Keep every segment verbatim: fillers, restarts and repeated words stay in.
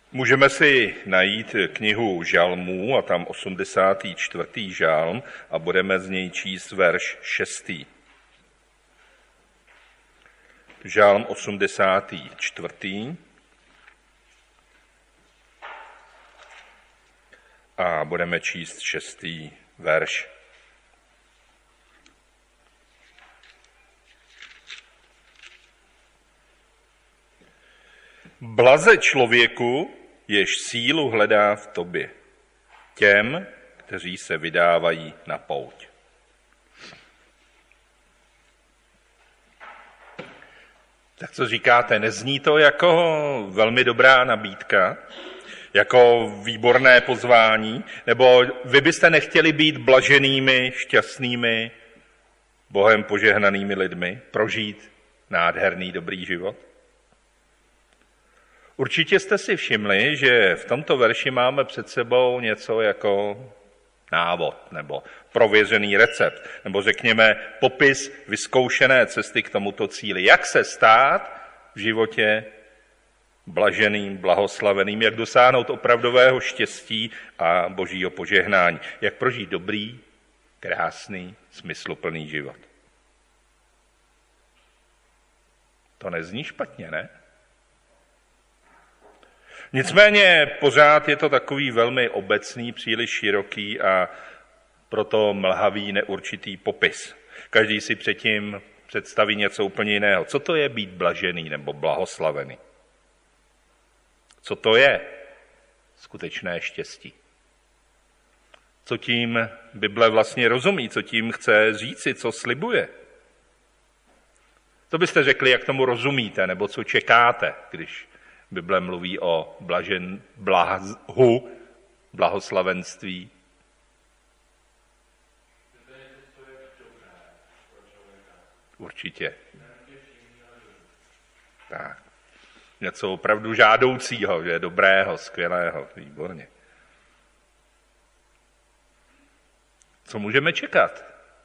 Můžeme si najít knihu Žalmů a tam osmdesátý čtvrtý žalm a budeme z něj číst verš šestý. Žalm osmdesátý čtvrtý a budeme číst šestý verš. Blaze člověku, jež sílu hledá v tobě, těm, kteří se vydávají na pouť. Tak co říkáte, nezní to jako velmi dobrá nabídka, jako výborné pozvání, nebo vy byste nechtěli být blaženými, šťastnými, Bohem požehnanými lidmi, prožít nádherný, dobrý život? Určitě jste si všimli, že v tomto verši máme před sebou něco jako návod nebo prověřený recept, nebo řekněme popis vyzkoušené cesty k tomuto cíli. Jak se stát v životě blaženým, blahoslaveným, jak dosáhnout opravdového štěstí a božího požehnání. Jak prožít dobrý, krásný, smysluplný život. To nezní špatně, ne? Nicméně pořád je to takový velmi obecný, příliš široký a proto mlhavý, neurčitý popis. Každý si předtím představí něco úplně jiného. Co to je být blažený nebo blahoslavený? Co to je skutečné štěstí? Co tím Bible vlastně rozumí, co tím chce říci, co slibuje? Co byste řekli, jak tomu rozumíte, nebo co čekáte, když Bible mluví o blažen, blahu, blahoslavenství? Určitě. Tak. Něco opravdu žádoucího, že dobrého, skvělého, výborně. Co můžeme čekat?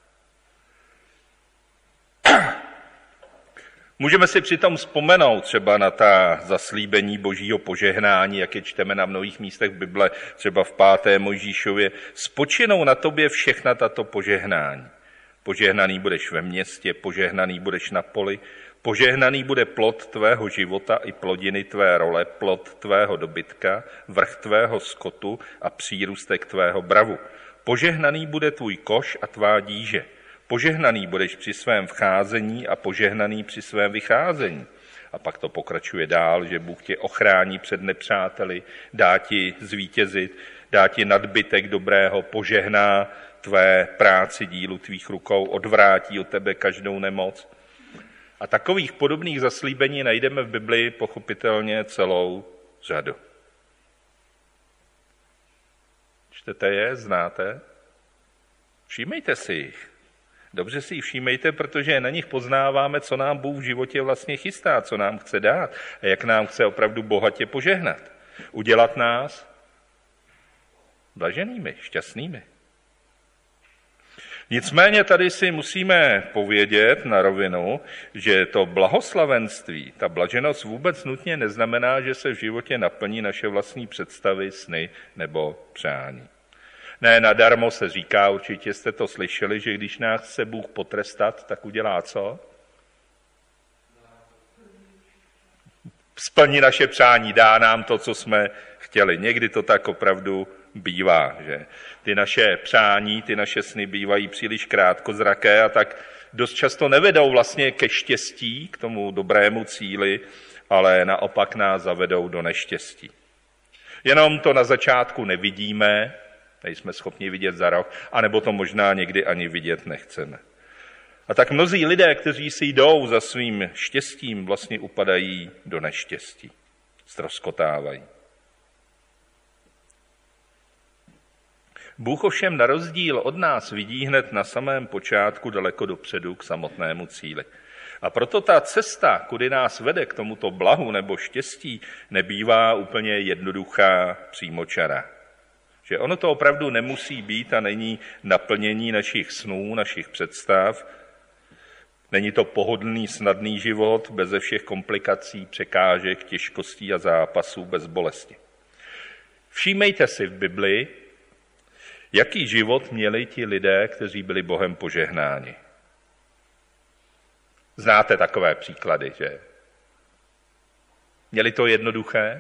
Můžeme si přitom vzpomenout třeba na ta zaslíbení božího požehnání, jak je čteme na mnohých místech v Bible, třeba v páté Mojžíšově. Spočinou na tobě všechna tato požehnání. Požehnaný budeš ve městě, požehnaný budeš na poli, požehnaný bude plod tvého života i plodiny tvé role, plod tvého dobytka, vrch tvého skotu a přírůstek tvého bravu. Požehnaný bude tvůj koš a tvá díže. Požehnaný budeš při svém vcházení a požehnaný při svém vycházení. A pak to pokračuje dál, že Bůh tě ochrání před nepřáteli, dá ti zvítězit, dá ti nadbytek dobrého, požehná tvé práci dílu tvých rukou, odvrátí od tebe každou nemoc. A takových podobných zaslíbení najdeme v Biblii pochopitelně celou řadu. Čtete je, znáte? Všímejte si jich. Dobře si jich všímejte, protože na nich poznáváme, co nám Bůh v životě vlastně chystá, co nám chce dát a jak nám chce opravdu bohatě požehnat. Udělat nás blaženými, šťastnými. Nicméně tady si musíme povědět na rovinu, že to blahoslavenství, ta blaženost vůbec nutně neznamená, že se v životě naplní naše vlastní představy, sny nebo přání. Ne, nadarmo se říká, určitě jste to slyšeli, že když nás chce Bůh potrestat, tak udělá co? Splní naše přání, dá nám to, co jsme chtěli. Někdy to tak opravdu bývá, že ty naše přání, ty naše sny bývají příliš krátkozraké a tak dost často nevedou vlastně ke štěstí, k tomu dobrému cíli, ale naopak nás zavedou do neštěstí. Jenom to na začátku nevidíme, nejsme schopni vidět za rok, anebo to možná někdy ani vidět nechceme. A tak mnozí lidé, kteří si jdou za svým štěstím, vlastně upadají do neštěstí, ztroskotávají. Bůh ovšem na rozdíl od nás vidí hned na samém počátku daleko dopředu k samotnému cíli. A proto ta cesta, kudy nás vede k tomuto blahu nebo štěstí, nebývá úplně jednoduchá, přímočará. Že ono to opravdu nemusí být a není naplnění našich snů, našich představ. Není to pohodlný, snadný život, beze všech komplikací, překážek, těžkostí a zápasů, bez bolesti. Všímejte si v Biblii, jaký život měli ti lidé, kteří byli Bohem požehnáni. Znáte takové příklady, že? Měli to jednoduché?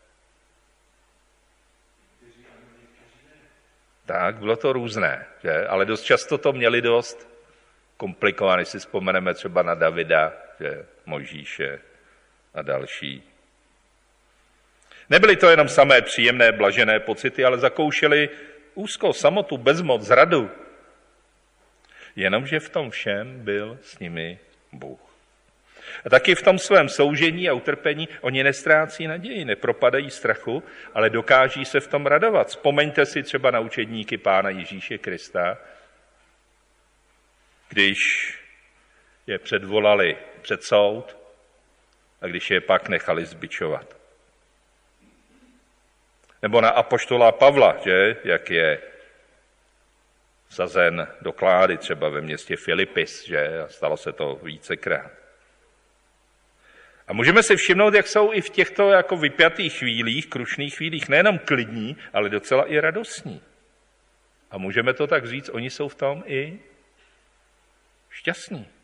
Tak, bylo to různé, že? Ale dost často to měli dost komplikované. Si vzpomeneme třeba na Davida, že? Mojžíše a další. Nebyly to jenom samé příjemné, blažené pocity, ale zakoušeli úzkou samotu, bezmoc, zradu. Jenomže v tom všem byl s nimi Bůh. A taky v tom svém soužení a utrpení oni nestrácí naději, nepropadají strachu, ale dokáží se v tom radovat. Vzpomeňte si třeba na učedníky Pána Ježíše Krista, když je předvolali před soud a když je pak nechali zbičovat. Nebo na apoštola Pavla, že? Jak je vsazen do klády třeba ve městě Filipis, že? A stalo se to vícekrát. A můžeme si všimnout, jak jsou i v těchto jako vypjatých chvílích, krušných chvílích nejenom klidní, ale docela i radostní. A můžeme to tak říct, oni jsou v tom i šťastní.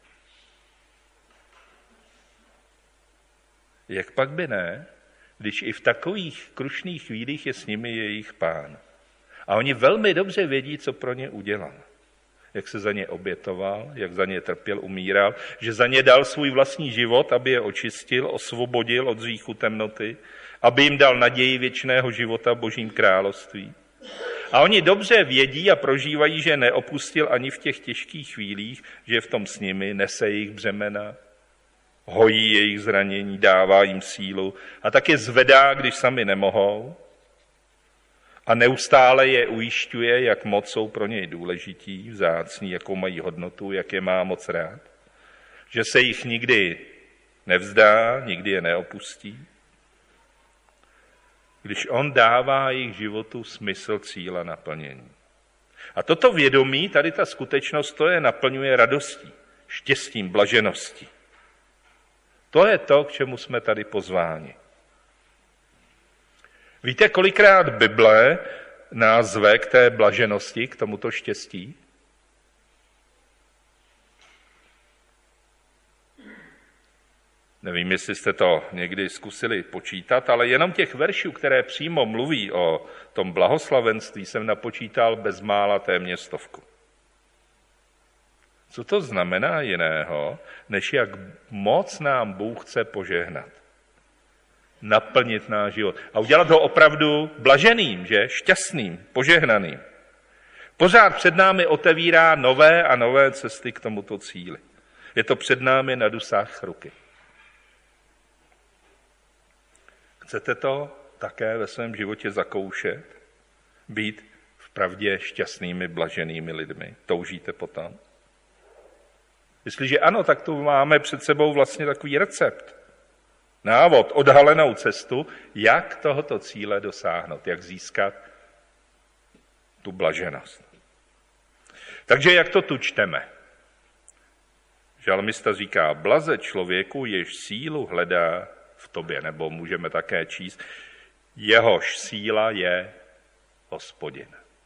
Jak pak by ne, když i v takových krušných chvílích je s nimi jejich Pán. A oni velmi dobře vědí, co pro ně udělal. Jak se za ně obětoval, jak za ně trpěl, umíral, že za ně dal svůj vlastní život, aby je očistil, osvobodil od hříchu temnoty, aby jim dal naději věčného života v Božím království. A oni dobře vědí a prožívají, že neopustil ani v těch těžkých chvílích, že je v tom s nimi, nese jejich břemena, hojí jejich zranění, dává jim sílu a tak je zvedá, když sami nemohou a neustále je ujišťuje, jak moc jsou pro něj důležití, vzácní, jakou mají hodnotu, jak je má moc rád, že se jich nikdy nevzdá, nikdy je neopustí. Když on dává jejich životu smysl, cíl a naplnění. A toto vědomí, tady ta skutečnost, to je naplňuje radostí, štěstím, blažeností. To je to, k čemu jsme tady pozváni. Víte, kolikrát Bible nás zve k té blaženosti, k tomuto štěstí? Nevím, jestli jste to někdy zkusili počítat, ale jenom těch veršů, které přímo mluví o tom blahoslavenství, jsem napočítal bezmála téměř stovku. Co to znamená jiného, než jak moc nám Bůh chce požehnat? Naplnit náš život. A udělat ho opravdu blaženým, že? Šťastným, požehnaným. Pořád před námi otevírá nové a nové cesty k tomuto cíli. Je to před námi na dosah ruky. Chcete to také ve svém životě zakoušet? Být vpravdě šťastnými, blaženými lidmi? Toužíte potom? Jestliže ano, tak tu máme před sebou vlastně takový recept. Návod, odhalenou cestu, jak tohoto cíle dosáhnout, jak získat tu blaženost. Takže jak to tu čteme? Žalmista říká, blaze člověku, jež sílu hledá v tobě, nebo můžeme také číst, jehož síla je Hospodin.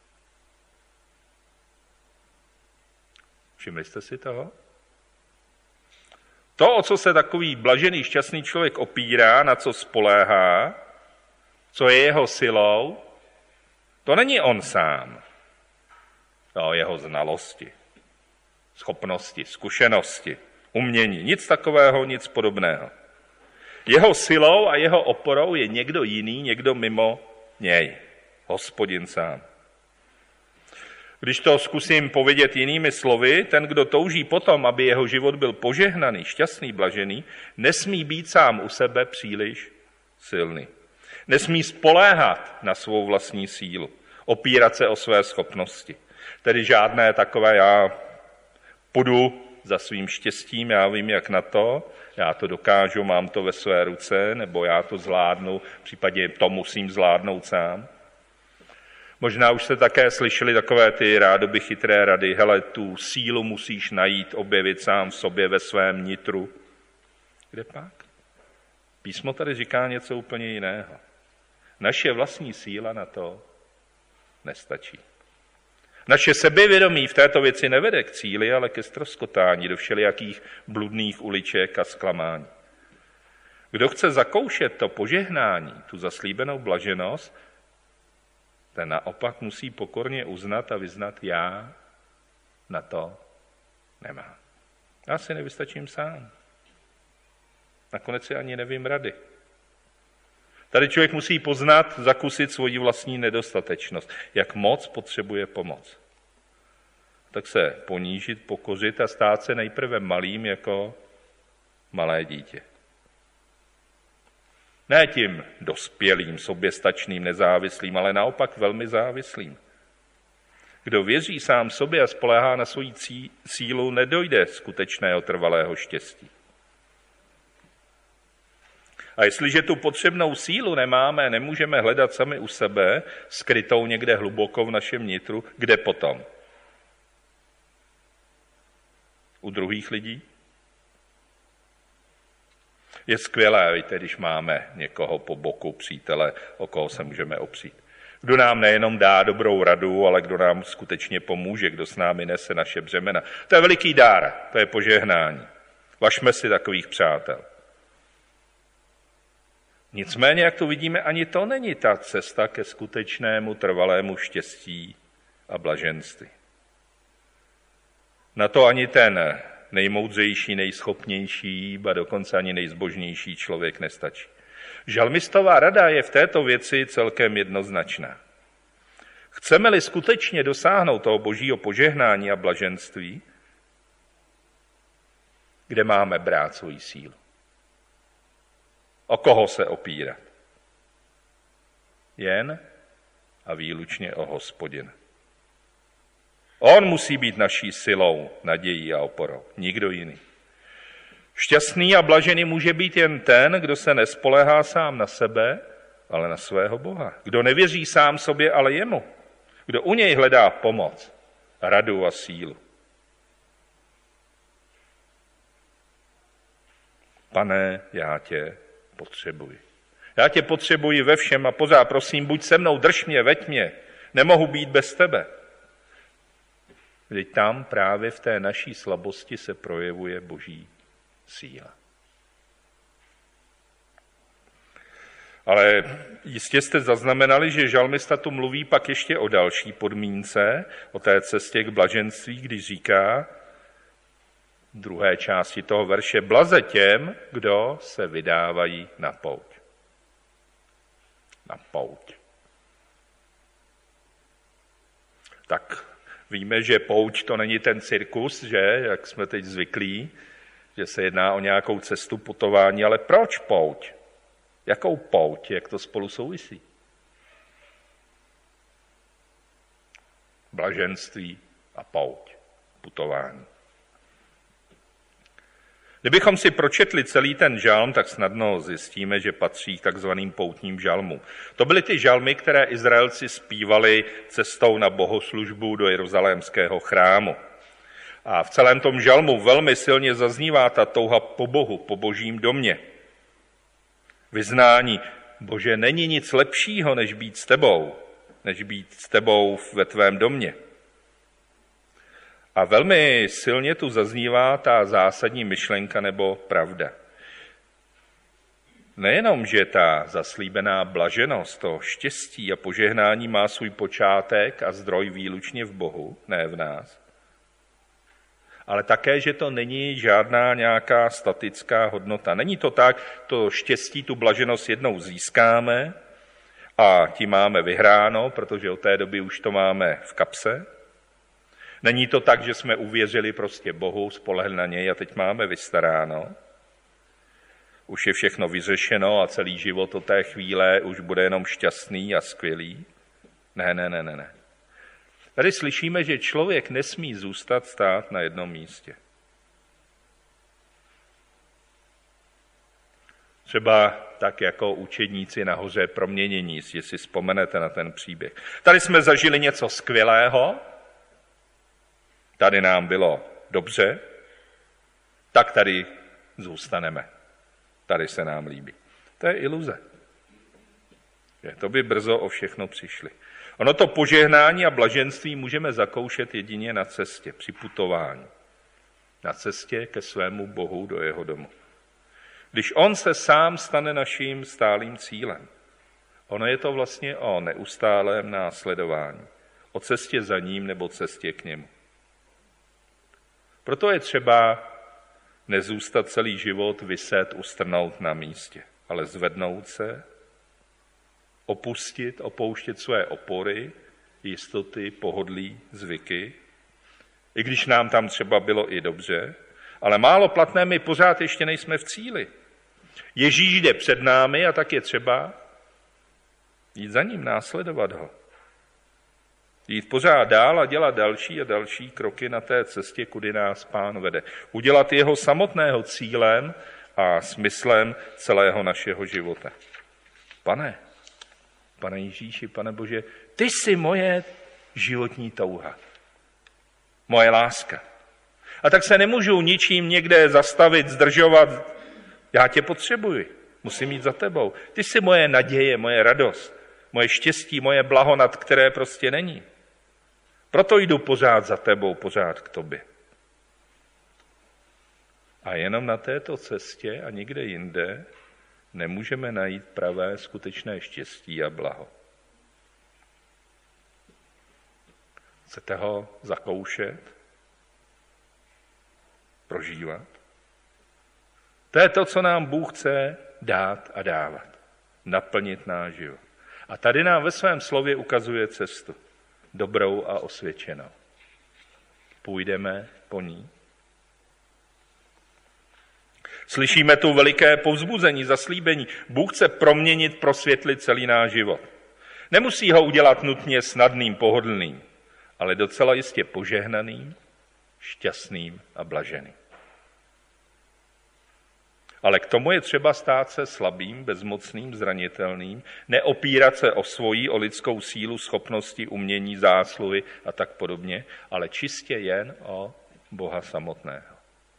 Všimli jste si toho? To, o co se takový blažený, šťastný člověk opírá, na co spoléhá, co je jeho silou, to není on sám. To jeho znalosti, schopnosti, zkušenosti, umění, nic takového, nic podobného. Jeho silou a jeho oporou je někdo jiný, někdo mimo něj, Hospodin sám. Když to zkusím povědět jinými slovy, ten, kdo touží potom, aby jeho život byl požehnaný, šťastný, blažený, nesmí být sám u sebe příliš silný. Nesmí spoléhat na svou vlastní sílu, opírat se o své schopnosti. Tedy žádné takové, já půjdu za svým štěstím, já vím, jak na to, já to dokážu, mám to ve své ruce, nebo já to zvládnu, případně to musím zvládnout sám. Možná už jste také slyšeli takové ty rádoby chytré rady, hele, tu sílu musíš najít, objevit sám v sobě ve svém nitru. Kde pak? Písmo tady říká něco úplně jiného. Naše vlastní síla na to nestačí. Naše sebevědomí v této věci nevede k cíli, ale ke ztroskotání do všelijakých bludných uliček a zklamání. Kdo chce zakoušet to požehnání, tu zaslíbenou blaženost, ten naopak musí pokorně uznat a vyznat, já na to nemám. Já si nevystačím sám. Nakonec si ani nevím rady. Tady člověk musí poznat, zakusit svoji vlastní nedostatečnost, jak moc potřebuje pomoc. Tak se ponížit, pokořit a stát se nejprve malým jako malé dítě. Ne tím dospělým, soběstačným, nezávislým, ale naopak velmi závislým. Kdo věří sám sobě a spoléhá na svoji sílu, nedojde skutečného trvalého štěstí. A jestliže tu potřebnou sílu nemáme, nemůžeme hledat sami u sebe, skrytou někde hluboko v našem nitru, kde potom? U druhých lidí? Je skvělé, víte, když máme někoho po boku, přítele, o koho se můžeme opřít. Kdo nám nejenom dá dobrou radu, ale kdo nám skutečně pomůže, kdo s námi nese naše břemena. To je veliký dár, to je požehnání. Važme si takových přátel. Nicméně, jak tu vidíme, ani to není ta cesta ke skutečnému trvalému štěstí a blaženství. Na to ani ten nejmoudřejší, nejschopnější, ba dokonce ani nejzbožnější člověk nestačí. Žalmistová rada je v této věci celkem jednoznačná. Chceme-li skutečně dosáhnout toho božího požehnání a blaženství, kde máme brát svoji sílu? O koho se opírat? Jen a výlučně o Hospodina. On musí být naší silou, nadějí a oporou, nikdo jiný. Šťastný a blažený může být jen ten, kdo se nespoléhá sám na sebe, ale na svého Boha. Kdo nevěří sám sobě, ale jemu. Kdo u něj hledá pomoc, radu a sílu. Pane, já tě potřebuji. Já tě potřebuji ve všem a pořád prosím, buď se mnou, drž mě, veď mě. Nemohu být bez tebe. Vždyť tam právě v té naší slabosti se projevuje boží síla. Ale jistě jste zaznamenali, že žalmista tu mluví pak ještě o další podmínce, o té cestě k blaženství, když říká v druhé části toho verše blaze těm, kdo se vydávají na pouť. Na pouť. Tak víme, že pouť to není ten cirkus, že, jak jsme teď zvyklí, že se jedná o nějakou cestu putování, ale proč pouť? Jakou pouť? Jak to spolu souvisí? Blaženství a pouť, putování. Kdybychom si pročetli celý ten žalm, tak snadno zjistíme, že patří k takzvaným poutním žalmům. To byly ty žalmy, které Izraelci zpívali cestou na bohoslužbu do jeruzalémského chrámu. A v celém tom žalmu velmi silně zaznívá ta touha po Bohu, po božím domě. Vyznání, Bože, není nic lepšího, než být s tebou, než být s tebou ve tvém domě. A velmi silně tu zaznívá ta zásadní myšlenka nebo pravda. Nejenom, že ta zaslíbená blaženost, to štěstí a požehnání má svůj počátek a zdroj výlučně v Bohu, ne v nás, ale také, že to není žádná nějaká statická hodnota. Není to tak, to štěstí, tu blaženost jednou získáme a tím máme vyhráno, protože od té doby už to máme v kapse. Není to tak, že jsme uvěřili prostě Bohu, spolehli na něj a teď máme vystaráno. Už je všechno vyřešeno a celý život od té chvíle už bude jenom šťastný a skvělý. Ne, ne, ne, ne, ne. Tady slyšíme, že člověk nesmí zůstat stát na jednom místě. Třeba tak jako učedníci na hoře proměnění, jestli si vzpomenete na ten příběh. Tady jsme zažili něco skvělého, tady nám bylo dobře, tak tady zůstaneme. Tady se nám líbí. To je iluze. To by brzo o všechno přišli. Ono to požehnání a blaženství můžeme zakoušet jedině na cestě, při putování. Na cestě ke svému Bohu do jeho domu. Když on se sám stane naším stálým cílem. Ono je to vlastně o neustálém následování. O cestě za ním nebo cestě k němu. Proto je třeba nezůstat celý život viset, ustrnout na místě, ale zvednout se, opustit, opouštět své opory, jistoty, pohodlí, zvyky, i když nám tam třeba bylo i dobře, ale málo platné, my pořád ještě nejsme v cíli. Ježíš jde před námi a tak je třeba jít za ním, následovat ho. Jít pořád dál a dělat další a další kroky na té cestě, kudy nás Pán vede. Udělat jeho samotného cílem a smyslem celého našeho života. Pane, Pane Ježíši, Pane Bože, ty jsi moje životní touha. Moje láska. A tak se nemůžu ničím někde zastavit, zdržovat. Já tě potřebuji. Musím jít za tebou. Ty jsi moje naděje, moje radost, moje štěstí, moje blaho, nad které prostě není. Proto jdu pořád za tebou, pořád k tobě. A jenom na této cestě a nikde jinde nemůžeme najít pravé skutečné štěstí a blaho. Chcete ho zakoušet? Prožívat? To je to, co nám Bůh chce dát a dávat. Naplnit náš život. A tady nám ve svém slově ukazuje cestu. Dobrou a osvědčenou. Půjdeme po ní. Slyšíme tu veliké povzbuzení, zaslíbení. Bůh chce proměnit, prosvětlit celý náš život. Nemusí ho udělat nutně snadným, pohodlným, ale docela jistě požehnaným, šťastným a blaženým. Ale k tomu je třeba stát se slabým, bezmocným, zranitelným, neopírat se o svoji, o lidskou sílu, schopnosti, umění, zásluhy a tak podobně, ale čistě jen o Boha samotného.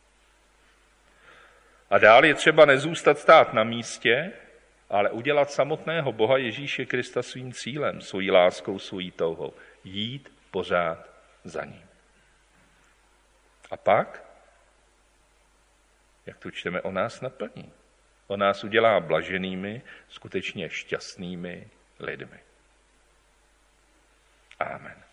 A dál je třeba nezůstat stát na místě, ale udělat samotného Boha Ježíše Krista svým cílem, svojí láskou, svojí touhou. Jít pořád za ním. A pak, jak to čteme, o nás naplní. O nás udělá blaženými, skutečně šťastnými lidmi. Amen.